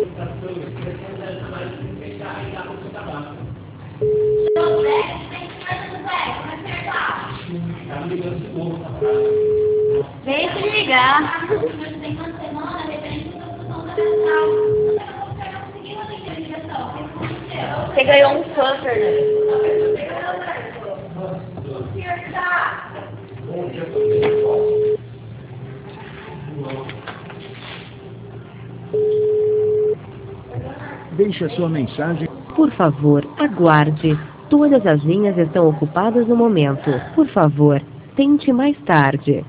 Vem se ligar. Você ganhou um fã, Fernando. Deixe a sua mensagem. Por favor, aguarde. Todas as linhas estão ocupadas no momento. Por favor, tente mais tarde.